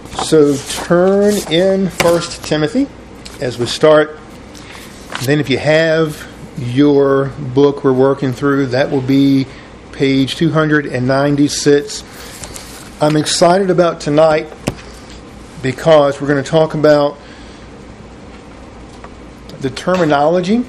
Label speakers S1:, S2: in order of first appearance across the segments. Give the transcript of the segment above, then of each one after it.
S1: So turn in 1 Timothy as we start. Then if you have your book we're working through, that will be page 296. I'm excited about tonight because we're going to talk about the terminology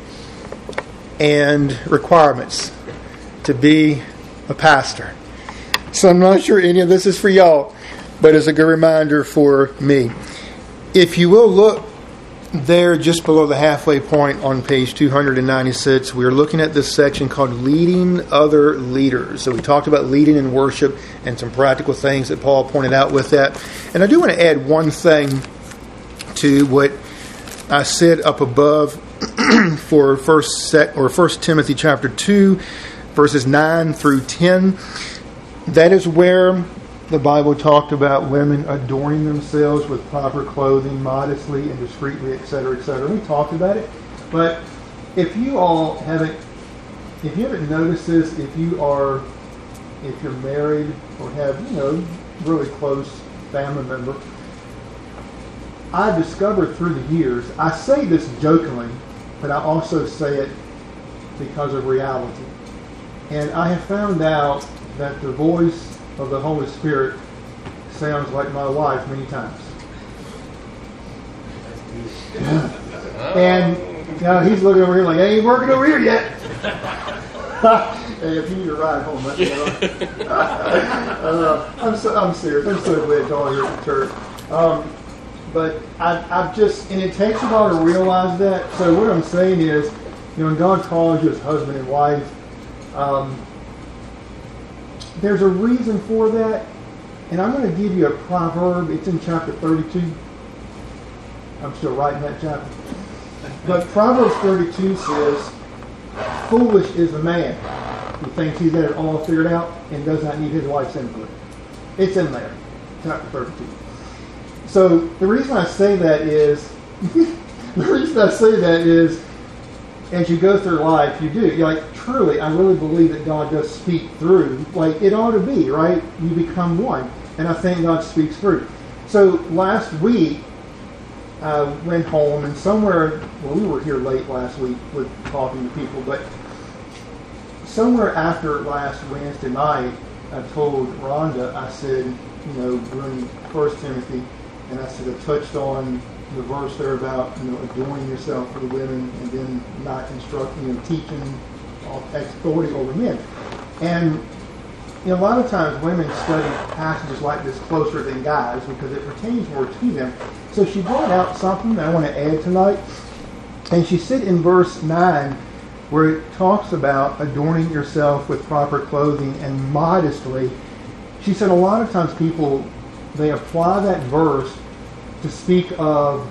S1: and requirements to be a pastor. So I'm not sure any of this is for y'all, but it's a good reminder for me. If you will look there just below the halfway point on page 296, we're looking at this section called Leading Other Leaders. So we talked about leading in worship and some practical things that Paul pointed out with that. And I do want to add one thing to what I said up above for 1 Timothy chapter 2, verses 9 through 10. That is where the Bible talked about women adorning themselves with proper clothing, modestly and discreetly, etc., etc. We talked about it. But if you haven't noticed this, if you're married or have, really close family member, I discovered through the years, I say this jokingly, but I also say it because of reality. And I have found out that the voice of the Holy Spirit sounds like my wife many times. And he's looking over here like, I ain't working over here yet. Hey, if you need a ride home, let me know. I'm serious. I'm so glad y'all are here at church. But I've just, and it takes a while to realize that. So what I'm saying is, when God calls you as husband and wife, there's a reason for that. And I'm going to give you a proverb. It's in chapter 32. I'm still writing that chapter. But Proverbs 32 says, foolish is the man who thinks he's got it all figured out and does not need his wife's input. It's in there, chapter 32. So the reason I say that is, as you go through life, you do. Truly, I really believe that God does speak through. It ought to be, right? You become one. And I think God speaks through. So last week, I went home and we were here late last week with talking to people, but somewhere after last Wednesday night, I told Rhonda, I said, we're in 1 Timothy, and I said, I touched on the verse there about, adorning yourself for the women and then not instructing and teaching authority over men. And a lot of times women study passages like this closer than guys because it pertains more to them. So she brought out something that I want to add tonight. And she said in verse 9, where it talks about adorning yourself with proper clothing and modestly, she said a lot of times people, they apply that verse to speak of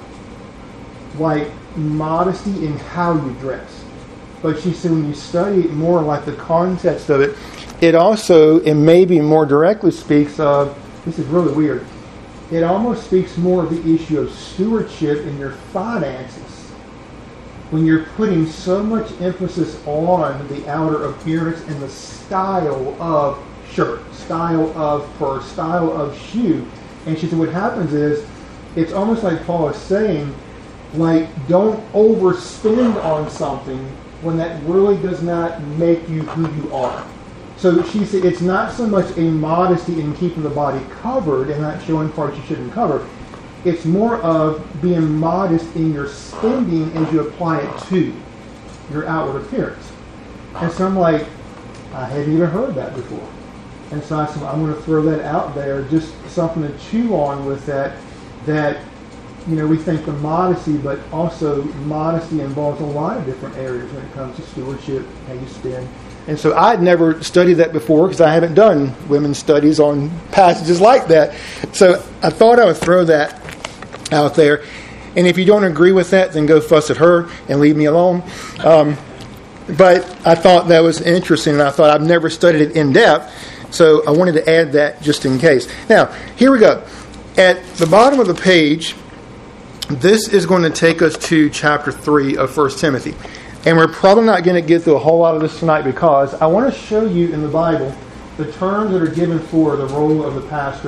S1: modesty in how you dress. But she said when you study it more the context of it, it also, and maybe more directly speaks of, this is really weird, it almost speaks more of the issue of stewardship in your finances. When you're putting so much emphasis on the outer appearance and the style of shirt, style of purse, style of shoe. And she said what happens is, it's almost like Paul is saying, don't overspend on something when that really does not make you who you are. So she said it's not so much a modesty in keeping the body covered and not showing parts you shouldn't cover. It's more of being modest in your spending as you apply it to your outward appearance. And so I'm like, I hadn't even heard that before. And so I said, I'm going to throw that out there, just something to chew on with that we think the modesty, but also modesty involves a lot of different areas when it comes to stewardship, how you spend. And so I'd never studied that before because I haven't done women's studies on passages like that. So I thought I would throw that out there. And if you don't agree with that, then go fuss at her and leave me alone. But I thought that was interesting, and I thought I've never studied it in depth. So I wanted to add that just in case. Now, here we go. At the bottom of the page, this is going to take us to chapter 3 of 1 Timothy. And we're probably not going to get through a whole lot of this tonight because I want to show you in the Bible the terms that are given for the role of the pastor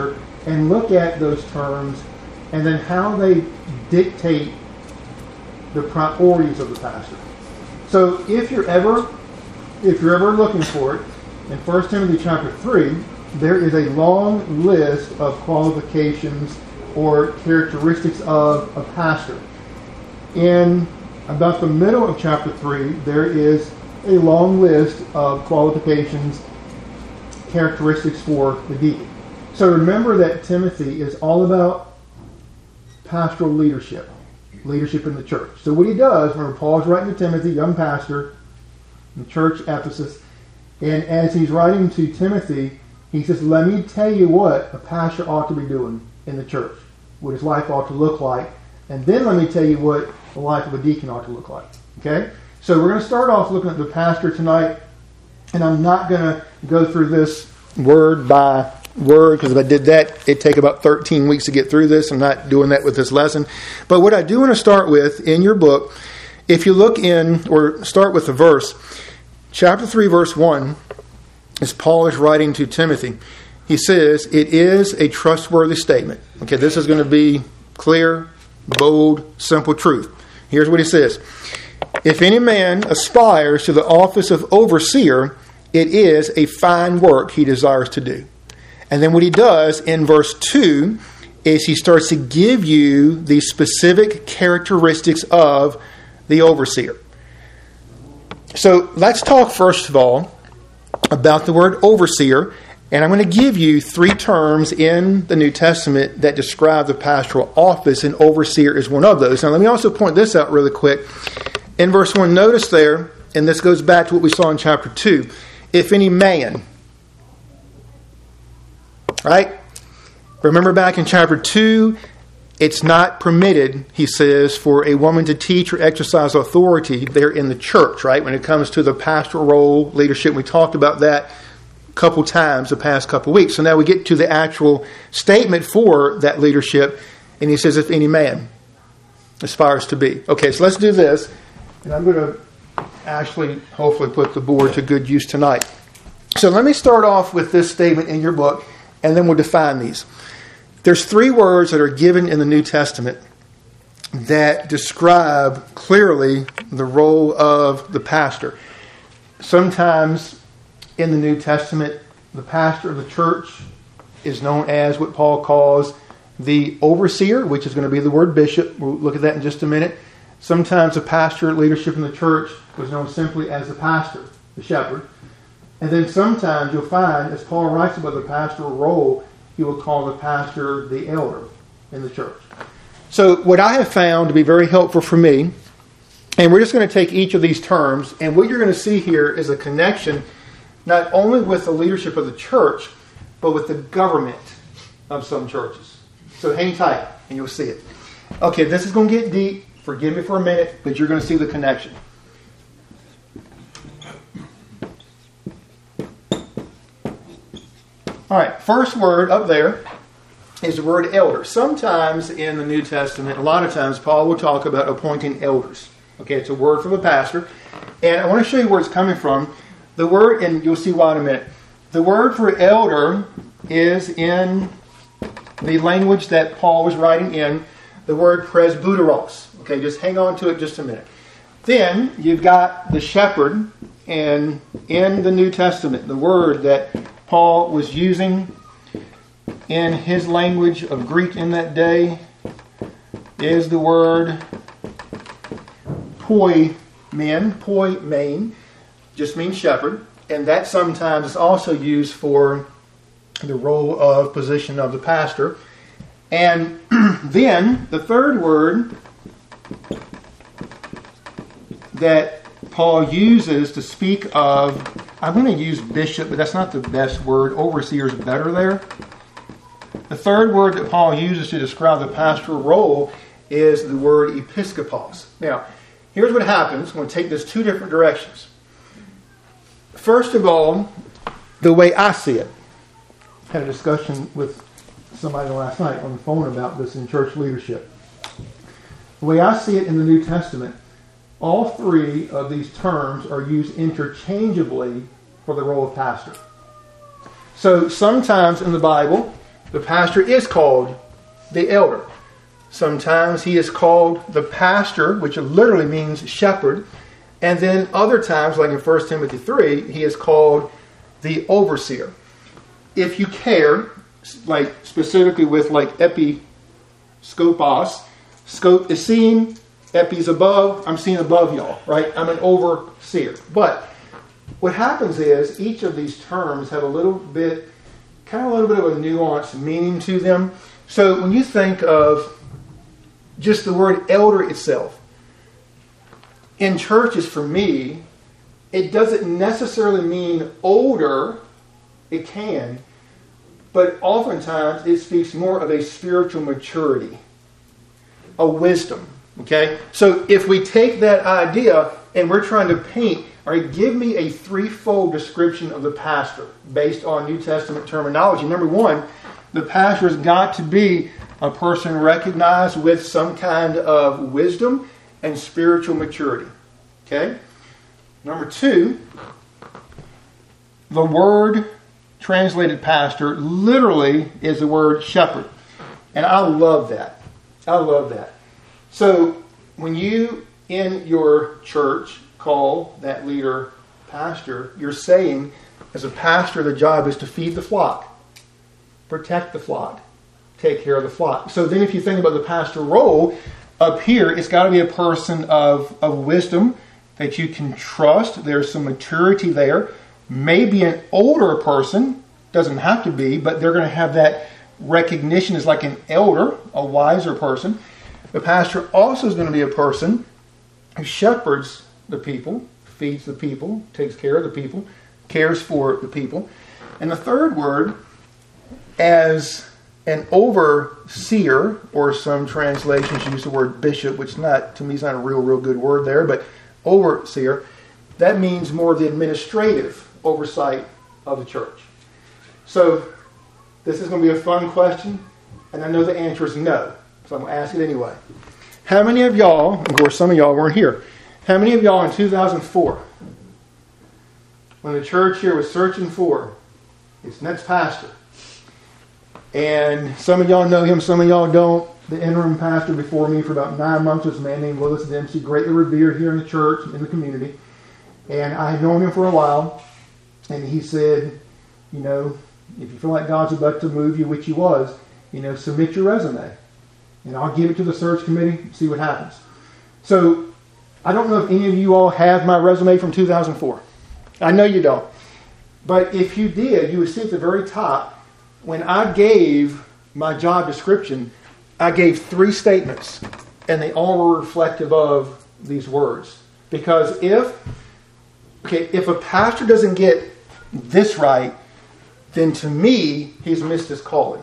S1: and look at those terms and then how they dictate the priorities of the pastor. So if you're ever looking for it, in 1 Timothy chapter 3, there is a long list of qualifications or characteristics of a pastor. In about the middle of chapter 3, there is a long list of qualifications, characteristics for the deacon. So remember that Timothy is all about pastoral leadership in the church. So what he does, remember Paul's writing to Timothy, young pastor, in the church Ephesus, and as he's writing to Timothy, he says, let me tell you what a pastor ought to be doing in the church, what his life ought to look like, and then let me tell you what the life of a deacon ought to look like. Okay? So we're going to start off looking at the pastor tonight, and I'm not going to go through this word by word, because if I did that, it'd take about 13 weeks to get through this. I'm not doing that with this lesson. But what I do want to start with in your book, if you look in, or start with the verse, chapter 3, verse 1, as Paul is writing to Timothy, he says, it is a trustworthy statement. Okay, this is going to be clear, bold, simple truth. Here's what he says. If any man aspires to the office of overseer, it is a fine work he desires to do. And then what he does in verse 2 is he starts to give you the specific characteristics of the overseer. So let's talk first of all about the word overseer. And I'm going to give you 3 terms in the New Testament that describe the pastoral office, and overseer is one of those. Now let me also point this out really quick. In verse 1, notice there, and this goes back to what we saw in chapter 2, if any man, right? Remember back in chapter 2, it's not permitted, he says, for a woman to teach or exercise authority there in the church, right? When it comes to the pastoral role, leadership, we talked about that a couple times the past couple weeks. So now we get to the actual statement for that leadership, and he says, if any man aspires to be. Okay, so let's do this, and I'm going to actually hopefully put the board to good use tonight. So let me start off with this statement in your book, and then we'll define these. There's 3 words that are given in the New Testament that describe clearly the role of the pastor. Sometimes in the New Testament, the pastor of the church is known as what Paul calls the overseer, which is going to be the word bishop. We'll look at that in just a minute. Sometimes the pastor leadership in the church was known simply as the pastor, the shepherd. And then sometimes you'll find, as Paul writes about the pastoral role, he will call the pastor the elder in the church. So what I have found to be very helpful for me, and we're just going to take each of these terms, and what you're going to see here is a connection not only with the leadership of the church, but with the government of some churches. So hang tight, and you'll see it. Okay, this is going to get deep. Forgive me for a minute, but you're going to see the connection. All right, first word up there is the word elder. Sometimes in the New Testament, a lot of times, Paul will talk about appointing elders. Okay, it's a word from a pastor. And I want to show you where it's coming from. The word, and you'll see why in a minute. The word for elder is in the language that Paul was writing in, the word presbyteros. Okay, just hang on to it just a minute. Then you've got the shepherd, and in the New Testament, the word that Paul was using in his language of Greek in that day is the word poimen, just means shepherd, and that sometimes is also used for the role of position of the pastor. And then the third word that Paul uses to speak of, I'm going to use bishop, but that's not the best word. Overseer is better there. The third word that Paul uses to describe the pastoral role is the word episkopos. Now, here's what happens. I'm going to take this 2 different directions. First of all, the way I see it. I had a discussion with somebody last night on the phone about this in church leadership. The way I see it in the New Testament, all 3 of these terms are used interchangeably for the role of pastor. So sometimes in the Bible, the pastor is called the elder. Sometimes he is called the pastor, which literally means shepherd. And then other times, like in 1 Timothy 3, he is called the overseer. If you care, like specifically with like episkopos, scope is seen, epi is above, I'm seeing above y'all, right? I'm an overseer. But what happens is each of these terms have a little bit of a nuanced meaning to them. So when you think of just the word elder itself, in churches for me, it doesn't necessarily mean older. It can, but oftentimes it speaks more of a spiritual maturity, a wisdom. Okay? So if we take that idea and we're trying to paint, all right, give me a threefold description of the pastor based on New Testament terminology. Number one, the pastor has got to be a person recognized with some kind of wisdom and spiritual maturity. Okay? Number two, the word translated pastor literally is the word shepherd. And I love that. I love that. So when you in your church call that leader pastor, you're saying as a pastor the job is to feed the flock, protect the flock, take care of the flock. So then if you think about the pastor role, up here it's got to be a person of wisdom that you can trust. There's some maturity there. Maybe an older person, doesn't have to be, but they're going to have that recognition as like an elder, a wiser person. The pastor also is going to be a person who shepherds the people, feeds the people, takes care of the people, cares for the people. And the third word, as an overseer, or some translations use the word bishop, which to me is not a real good word there, but overseer, that means more of the administrative oversight of the church. So this is going to be a fun question, and I know the answer is no, so I'm going to ask it anyway. How many of y'all, of course some of y'all weren't here, how many of y'all in 2004, when the church here was searching for its next pastor, and some of y'all know him, some of y'all don't, the interim pastor before me for about 9 months was a man named Willis Dempsey, greatly revered here in the church, in the community, and I had known him for a while, and he said, you know, if you feel like God's about to move you, which he was, you know, submit your resume. And I'll give it to the search committee, see what happens. So, I don't know if any of you all have my resume from 2004. I know you don't. But if you did, you would see at the very top, when I gave my job description, I gave 3 statements. And they all were reflective of these words. Because if a pastor doesn't get this right, then to me, he's missed his calling.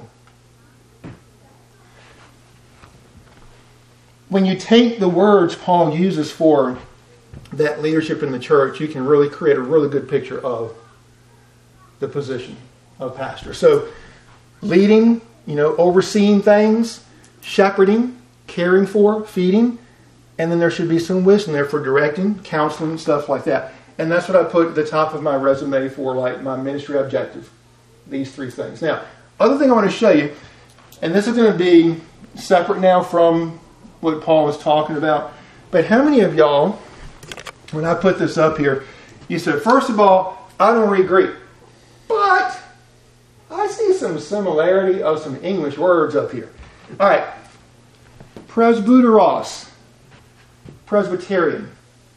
S1: When you take the words Paul uses for that leadership in the church, you can really create a really good picture of the position of pastor. So, leading, overseeing things, shepherding, caring for, feeding, and then there should be some wisdom there for directing, counseling, stuff like that. And that's what I put at the top of my resume for like my ministry objective. These 3 things. Now, other thing I want to show you, and this is going to be separate now from what Paul was talking about, but how many of y'all, when I put this up here, you said, first of all, I don't read Greek, but I see some similarity of some English words up here. All right. Presbyteros, Presbyterian.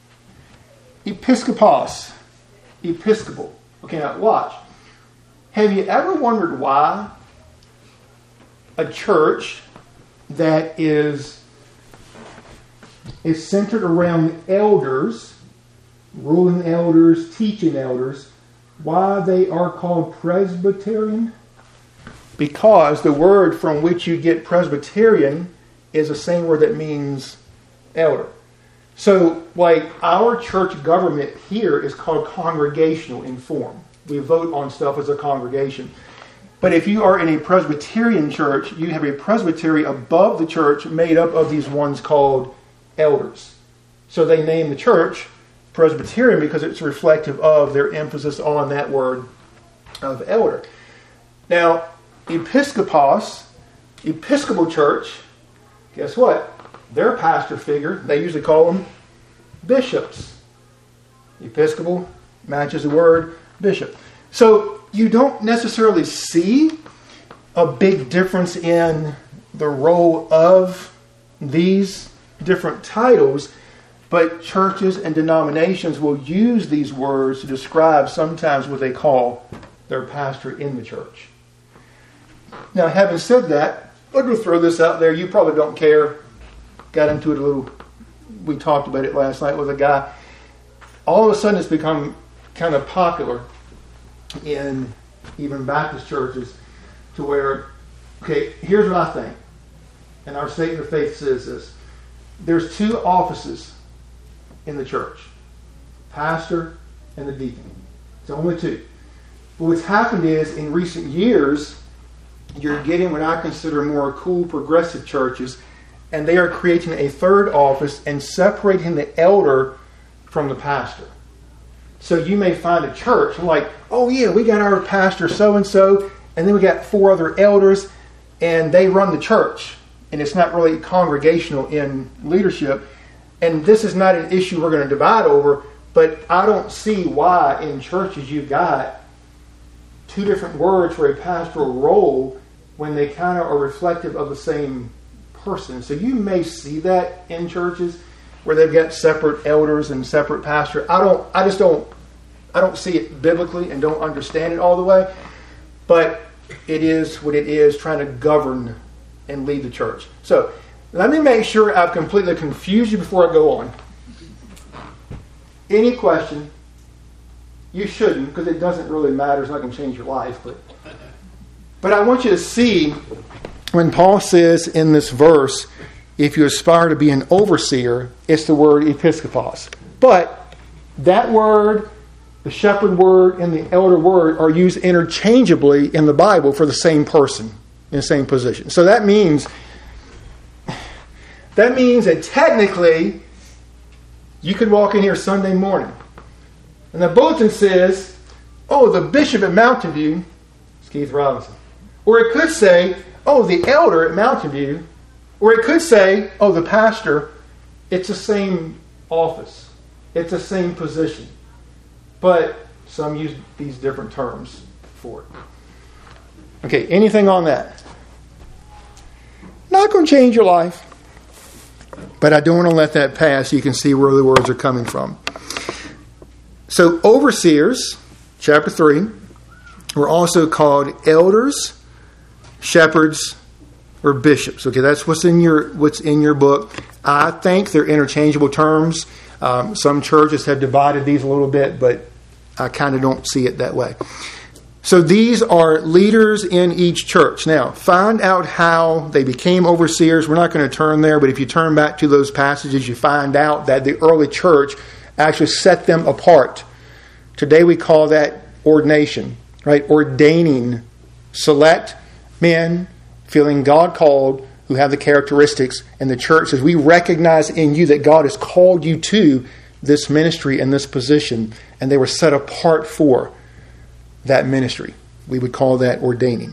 S1: Episkopos, Episcopal. Okay, now watch. Have you ever wondered why a church that is centered around elders, ruling elders, teaching elders, why they are called Presbyterian? Because the word from which you get Presbyterian is the same word that means elder. So, like, our church government here is called congregational in form. We vote on stuff as a congregation. But if you are in a Presbyterian church, you have a presbytery above the church made up of these ones called elders. So they name the church Presbyterian because it's reflective of their emphasis on that word of elder. Now, Episcopal church, guess what? Their pastor figure, they usually call them bishops. Episcopal matches the word bishop. So you don't necessarily see a big difference in the role of these different titles, but churches and denominations will use these words to describe sometimes what they call their pastor in the church. Now, having said that, I'm going to throw this out there. You probably don't care. Got into it a little. We talked about it last night with a guy. All of a sudden, it's become kind of popular in even Baptist churches to where, okay, here's what I think. And our statement of faith says this. There's two offices in the church. Pastor and the deacon. It's only two. But what's happened is, in recent years, you're getting what I consider more cool progressive churches, and they are creating a third office and separating the elder from the pastor. So you may find a church like, oh yeah, we got our pastor so-and-so, and then we got 4 other elders, and they run the church. And it's not really congregational in leadership. And this is not an issue we're going to divide over, but I don't see why in churches you've got 2 different words for a pastoral role when they kind of are reflective of the same person. So you may see that in churches where they've got separate elders and separate pastor. I don't see it biblically and don't understand it all the way. But it is what it is, trying to govern and lead the church. So let me make sure I've completely confused you before I go on. Any question? You shouldn't, because it doesn't really matter. It's not going to change your life. But I want you to see when Paul says in this verse, if you aspire to be an overseer, it's the word episkopos. But that word, the shepherd word, and the elder word are used interchangeably in the Bible for the same person in the same position. So that means that technically you could walk in here Sunday morning and the bulletin says, oh, the bishop at Mountain View is Keith Robinson. Or it could say, oh, the elder at Mountain View. Or it could say, oh, the pastor. It's the same office. It's the same position. But some use these different terms for it. Okay, anything on that? Not going to change your life. But I don't want to let that pass so you can see where the words are coming from. So overseers, chapter 3, were also called elders, shepherds, or bishops. Okay, that's what's in your book. I think they're interchangeable terms. Some churches have divided these a little bit, but I kind of don't see it that way. So these are leaders in each church. Now, find out how they became overseers. We're not going to turn there, but if you turn back to those passages, you find out that the early church actually set them apart. Today we call that ordination, right? Ordaining select men feeling God called who have the characteristics, and the church says, we recognize in you that God has called you to this ministry and this position, and they were set apart for that ministry. We would call that ordaining.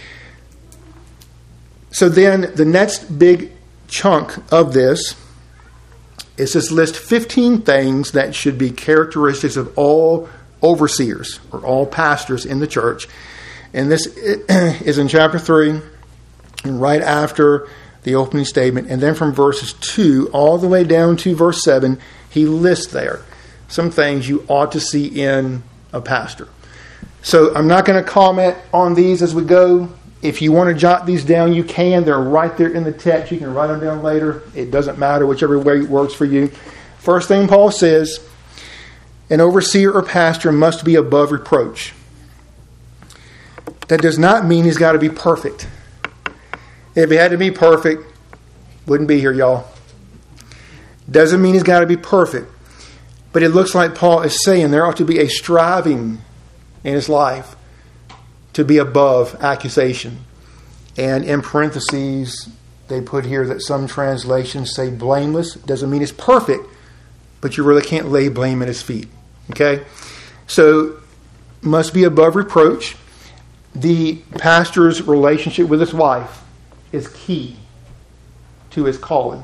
S1: So then the next big chunk of this is this list 15 things that should be characteristics of all overseers or all pastors in the church. And this is in chapter 3 and right after the opening statement. And then from verses 2 all the way down to verse 7, he lists there some things you ought to see in a pastor. So I'm not going to comment on these as we go. If you want to jot these down, you can. They're right there in the text. You can write them down later. It doesn't matter, whichever way works for you. First thing Paul says, an overseer or pastor must be above reproach. That does not mean he's got to be perfect. If he had to be perfect, wouldn't be here, y'all. Doesn't mean he's got to be perfect. But it looks like Paul is saying there ought to be a striving in his life to be above accusation. And in parentheses, they put here that some translations say blameless. Doesn't mean it's perfect, but you really can't lay blame at his feet. Okay? So, must be above reproach. the pastor's relationship with his wife is key to his calling.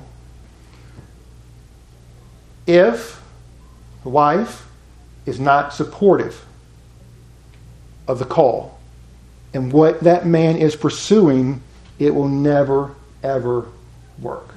S1: If the wife is not supportive of the call and what that man is pursuing, it will never, ever work.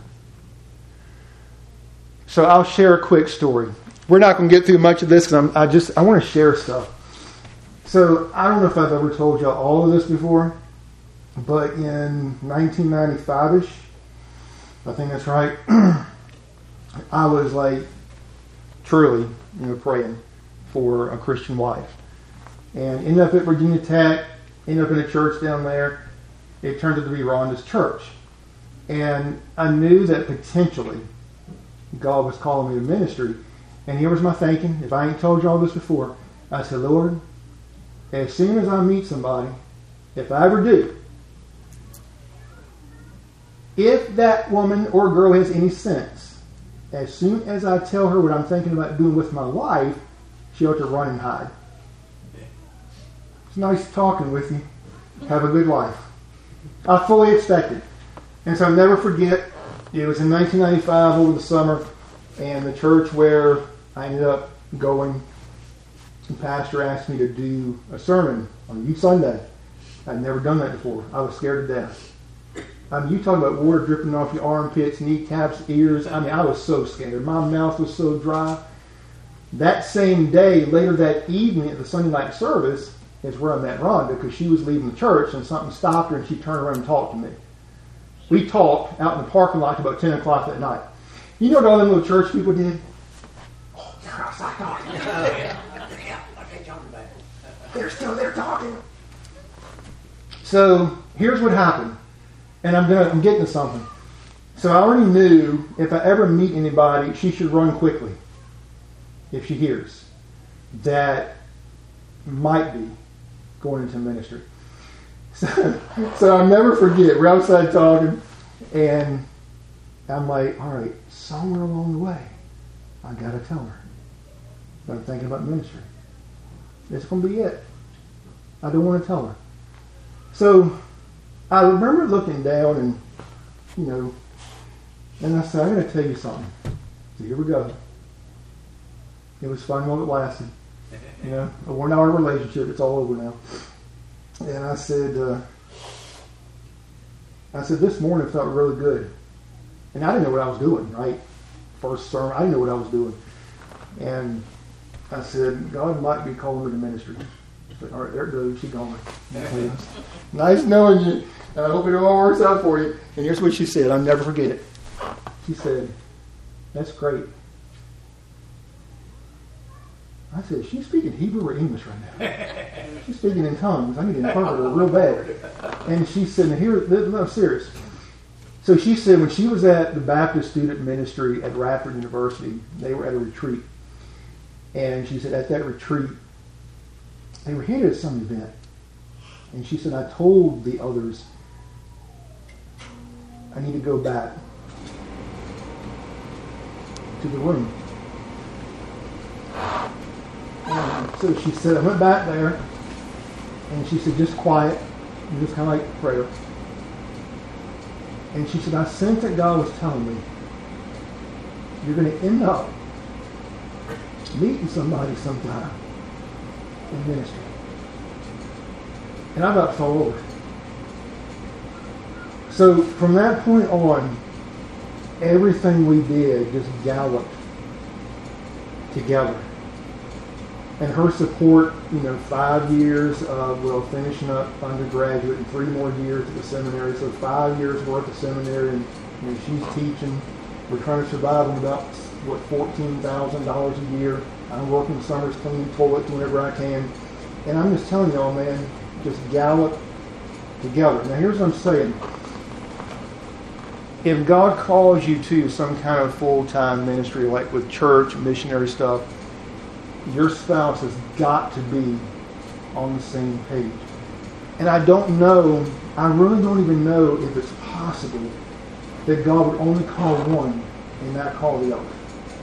S1: So I'll share a quick story. We're not going to get through much of this because I want to share stuff. So I don't know if I've ever told y'all all of this before, but in 1995-ish, I think that's right, I was like truly, praying for a Christian wife. And ended up at Virginia Tech, ended up in a church down there. It turned out to be Rhonda's church. And I knew that potentially God was calling me to ministry. And here was my thinking, if I ain't told y'all this before, I said, Lord, as soon as I meet somebody, if I ever do, if that woman or girl has any sense, as soon as I tell her what I'm thinking about doing with my life, she ought to run and hide. It's nice talking with you. Have a good life. I fully expect it. And so I'll never forget, it was in 1995 over the summer, and the church where I ended up going, the pastor asked me to do a sermon on Youth Sunday. I'd never done that before. I was scared to death. You talk about water dripping off your armpits, kneecaps, ears. I was so scared. My mouth was so dry. That same day, later that evening at the Sunday night service, is where I met Rhonda, because she was leaving the church and something stopped her and she turned around and talked to me. We talked out in the parking lot about 10 o'clock that night. You know what all them little church people did? Oh, they're outside talking. They're still there talking. So here's what happened. And I'm getting to something. So I already knew if I ever meet anybody, she should run quickly if she hears that might be going into ministry. So I'll never forget, we're outside talking, and I'm like, all right, somewhere along the way, I got to tell her that I'm thinking about ministry. It's going to be it. I don't want to tell her. So I remember looking down and, and I said, I'm going to tell you something. So here we go. It was fun while it lasted. A 1 hour relationship, it's all over now. And I said, this morning felt really good. And I didn't know what I was doing, right? First sermon, I didn't know what I was doing. And I said, God might be calling me to ministry. I said, all right, there it goes, she's gone. Nice knowing you. And I hope it all works out for you. And here's what she said, I'll never forget it. She said, that's great. I said, she's speaking Hebrew or English right now? She's speaking in tongues. I need to interpret her real bad. And she said, I'm serious. So she said when she was at the Baptist Student Ministry at Radford University, they were at a retreat. And she said at that retreat, they were headed at some event. And she said, I told the others, I need to go back to the room. And so she said, I went back there, and she said, just quiet, and just kind of like prayer. And she said, I sensed that God was telling me, you're going to end up meeting somebody sometime in ministry. And I about fell over. So from that point on, everything we did just galloped together. And her support, 5 years of, finishing up undergraduate and 3 more years at the seminary. So 5 years worth of seminary, and she's teaching. We're trying to survive on about, $14,000 a year. I'm working summers cleaning toilets whenever I can. And I'm just telling y'all, man, just gallop together. Now here's what I'm saying. If God calls you to some kind of full-time ministry, like with church, missionary stuff, your spouse has got to be on the same page. And I really don't even know if it's possible that God would only call one and not call the other.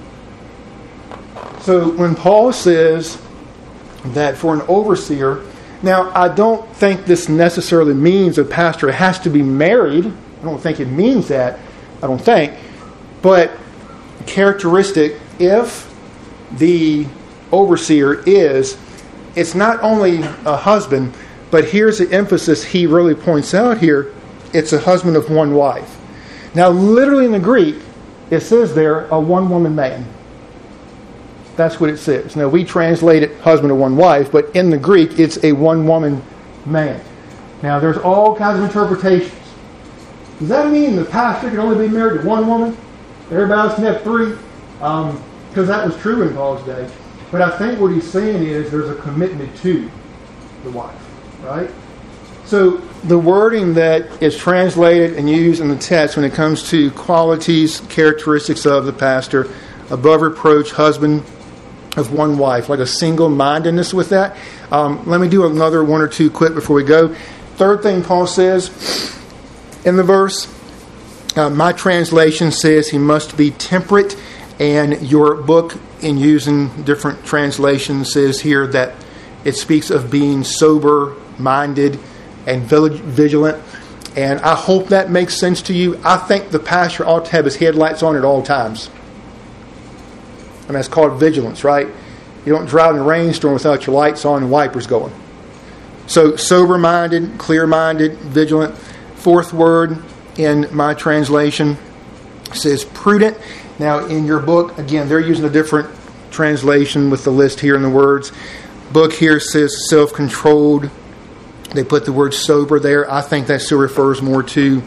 S1: So when Paul says that for an overseer, Now, I don't think this necessarily means a pastor has to be married. I don't think it means that. I don't think. But characteristic, if the overseer is, it's not only a husband, but here's the emphasis he really points out here. It's a husband of one wife. Now, literally in the Greek, it says there, a one-woman man. That's what it says. Now, we translate it husband of one wife, but in the Greek, it's a one-woman man. Now, there's all kinds of interpretations. Does that mean the pastor can only be married to one woman? Everybody else can have three? Because that was true in Paul's day. But I think what he's saying is there's a commitment to the wife, right? So the wording that is translated and used in the text when it comes to qualities, characteristics of the pastor, above reproach, husband of one wife, like a single-mindedness with that. Let me do another one or two quick before we go. Third thing Paul says in the verse, my translation says he must be temperate, and your book, in using different translations, says here that it speaks of being sober-minded and vigilant. And I hope that makes sense to you. I think the pastor ought to have his headlights on at all times. And that's called vigilance, right? You don't drive in a rainstorm without your lights on and wipers going. So sober-minded, clear-minded, vigilant. Fourth word in my translation says prudent. Now in your book, again, they're using a different translation with the list here in the words. Book here says self-controlled. They put the word sober there. I think that still refers more to,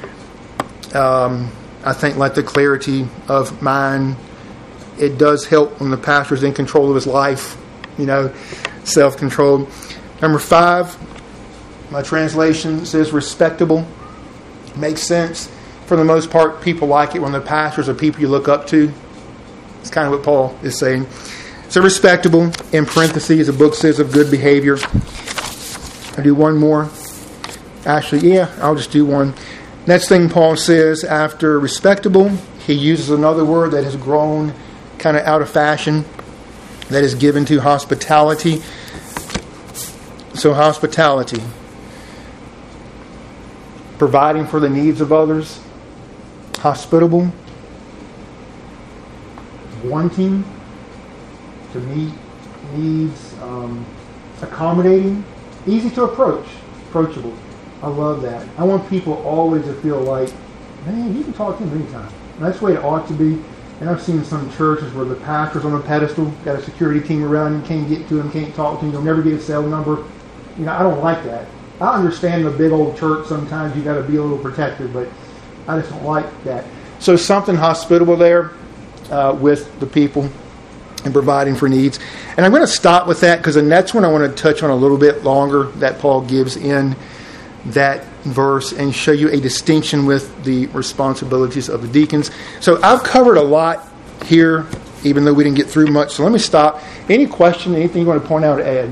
S1: I think, like the clarity of mind. It does help when the pastor is in control of his life, self-controlled. Number 5, my translation says respectable. Makes sense. For the most part, people like it when the pastors are people you look up to. It's kind of what Paul is saying. So respectable, in parentheses, the book says of good behavior. I'll do one more. Actually, I'll just do one. Next thing Paul says after respectable, he uses another word that has grown kind of out of fashion, that is given to hospitality. So hospitality, providing for the needs of others, hospitable, wanting to meet needs, accommodating, easy to approach, approachable. I love that. I want people always to feel like, man, you can talk to him anytime. And that's the way it ought to be. And I've seen some churches where the pastor's on a pedestal, got a security team around him, can't get to him, can't talk to him, you'll never get his cell number. I don't like that. I understand the big old church sometimes you got to be a little protective, but I just don't like that. So something hospitable there with the people and providing for needs. And I'm going to stop with that because the next one I want to touch on a little bit longer that Paul gives in that verse and show you a distinction with the responsibilities of the deacons. So I've covered a lot here, even though we didn't get through much. So let me stop. Any question, anything you want to point out, Ed?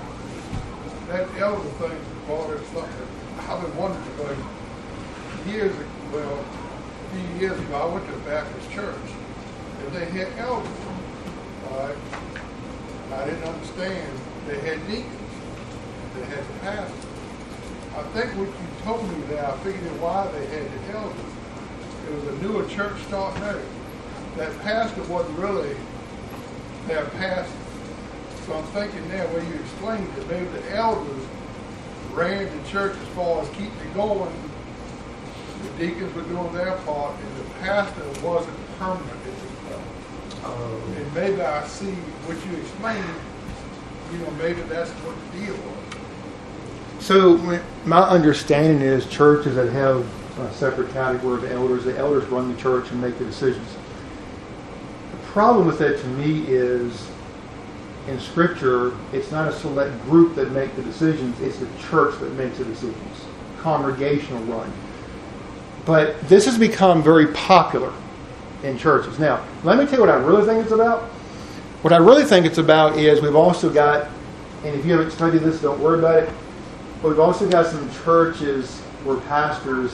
S2: That elder thing, Paul, is something I've been wondering about years ago. Well, a few years ago, I went to a Baptist church, and they had elders. All right? I didn't understand. They had deacons. They had the pastor. I think what you told me there, I figured out why they had the elders. It was a newer church starting out. That pastor wasn't really their pastor. So I'm thinking now, where you explained that maybe the elders ran the church as far as keeping it going. The deacons were doing their part, and the pastor wasn't permanent at this point. And maybe I see what you explained, maybe that's what the deal was.
S1: So my understanding is churches that have a separate category of the elders run the church and make the decisions. The problem with that to me is in Scripture, it's not a select group that make the decisions, it's the church that makes the decisions. Congregational run. But this has become very popular in churches. Now, let me tell you what I really think it's about. What I really think it's about is we've also got, and if you haven't studied this, don't worry about it, but we've also got some churches or pastors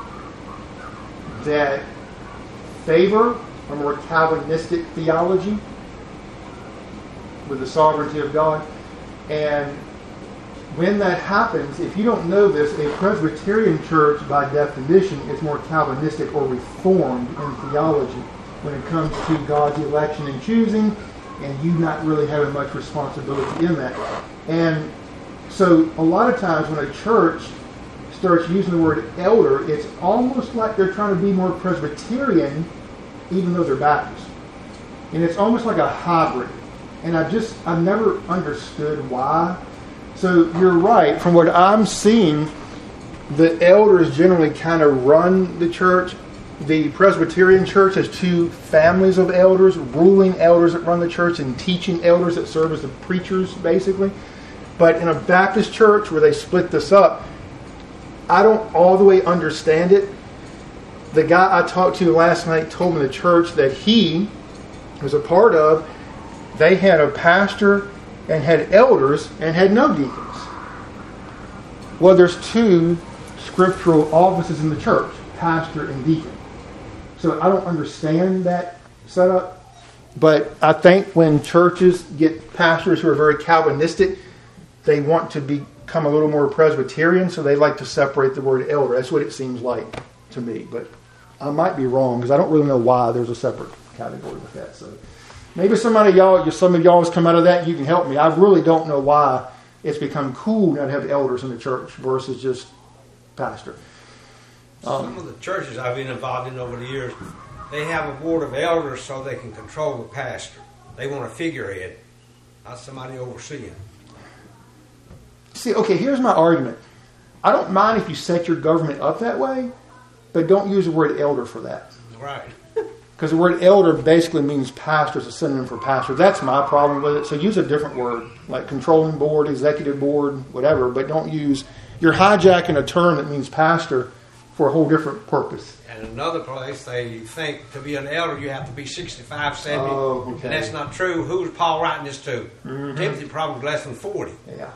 S1: that favor a more Calvinistic theology with the sovereignty of God, and when that happens, if you don't know this, a Presbyterian church, by definition, is more Calvinistic or Reformed in theology when it comes to God's election and choosing, and you not really having much responsibility in that. And so a lot of times when a church starts using the word elder, it's almost like they're trying to be more Presbyterian, even though they're Baptist. And it's almost like a hybrid. And I've never understood why. So you're right. From what I'm seeing, the elders generally kind of run the church. The Presbyterian church has two families of elders, ruling elders that run the church and teaching elders that serve as the preachers, basically. But in a Baptist church where they split this up, I don't all the way understand it. The guy I talked to last night told me the church that he was a part of, they had a pastor and had elders and had no deacons. Well, there's two scriptural offices in the church, pastor and deacon. So I don't understand that setup. But I think when churches get pastors who are very Calvinistic, they want to become a little more Presbyterian, so they like to separate the word elder. That's what it seems like to me. But I might be wrong, because I don't really know why there's a separate category with that. So maybe some of y'all has come out of that and you can help me. I really don't know why it's become cool now to have elders in the church versus just pastor.
S3: Some of the churches I've been involved in over the years, they have a board of elders so they can control the pastor. They want a figurehead, not somebody overseeing.
S1: See, okay, here's my argument. I don't mind if you set your government up that way, but don't use the word elder for that.
S3: Right.
S1: Because the word elder basically means pastor. It's a synonym for pastor. That's my problem with it. So use a different word, like controlling board, executive board, whatever. But don't use, you're hijacking a term that means pastor for a whole different purpose.
S3: And another place, they think to be an elder you have to be 65, 70.
S1: Oh, okay.
S3: And that's not true. Who's Paul writing this to?
S1: Mm-hmm.
S3: Timothy probably less than 40.
S1: Yeah.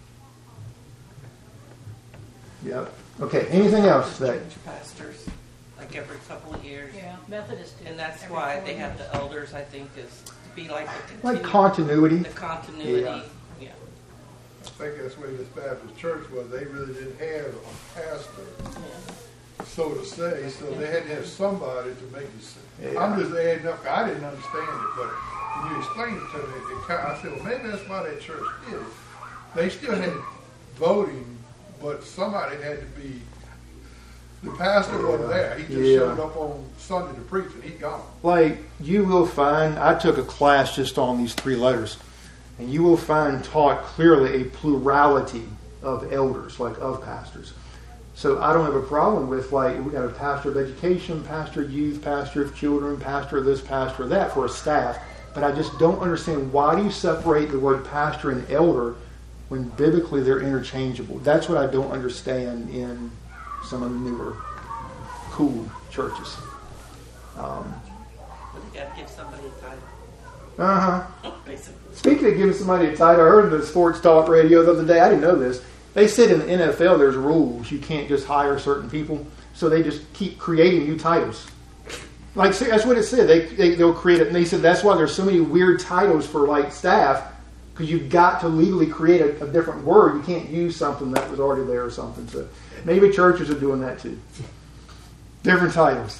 S1: Yep. Okay, anything else today?
S4: Change pastors, like every couple of years.
S5: Yeah, Methodist do.
S4: And that's
S5: every
S4: why
S5: 4
S4: they have
S5: years.
S4: the elders, I think, is to be like the
S1: Like continuity.
S4: The continuity. Yeah.
S2: I think that's where this Baptist church was. They really didn't have a pastor, so to say, so they had to have somebody to make it sense.
S1: Yeah.
S2: I'm just adding up. I didn't understand it, but when you explained it to me, I said, well, maybe that's why that church did it. They still had voting, but somebody had to be. The pastor wasn't there. He just showed up on Sunday to preach, and he gone.
S1: Like, you will find, I took a class just on these 3 letters, and you will find taught clearly a plurality of elders, like of pastors. So I don't have a problem with, like, we got a pastor of education, pastor of youth, pastor of children, pastor of this, pastor of that for a staff. But I just don't understand, why do you separate the word pastor and elder when biblically they're interchangeable? That's what I don't understand in some of the newer, cool churches.
S4: But you got to give somebody a title.
S1: Uh-huh.
S4: Basically.
S1: Speaking of giving somebody a title, I heard the sports talk radio the other day. I didn't know this. They said in the NFL there's rules. You can't just hire certain people. So they just keep creating new titles. Like, that's what it said. They'll create it. And they said that's why there's so many weird titles for, like, staff, because you've got to legally create a different word. You can't use something that was already there or something. So maybe churches are doing that too. Different titles.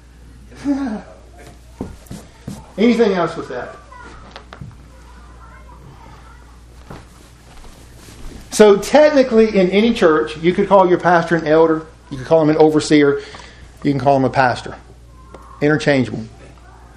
S1: Anything else with that? So technically in any church, you could call your pastor an elder. You could call him an overseer. You can call him a pastor. Interchangeable.